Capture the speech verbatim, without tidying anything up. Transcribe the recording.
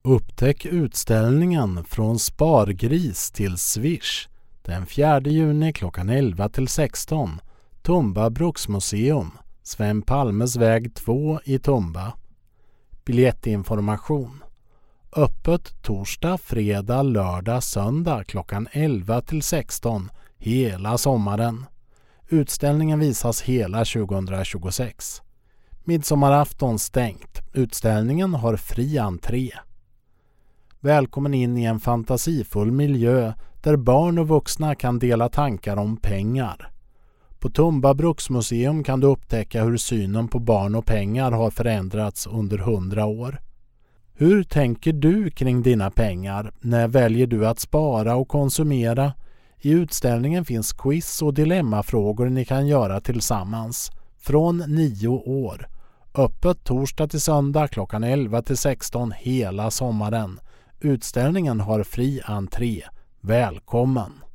Upptäck utställningen Från Spargris till Swish den fjärde juni klockan elva till sexton. Tumba Bruksmuseum, Sven Palmes väg två i Tumba. Biljettinformation. Öppet torsdag, fredag, lördag, söndag klockan elva till sexton hela sommaren. Utställningen visas hela tjugohundratjugosex. Midsommarafton stängt. Utställningen har fri entré. Välkommen in i en fantasifull miljö där barn och vuxna kan dela tankar om pengar. På Tumba Bruksmuseum kan du upptäcka hur synen på barn och pengar har förändrats under hundra år. Hur tänker du kring dina pengar? När väljer du att spara och konsumera? I utställningen finns quiz och dilemmafrågor ni kan göra tillsammans. Från nio år. Öppet torsdag till söndag klockan elva till sexton hela sommaren. Utställningen har fri entré. Välkommen!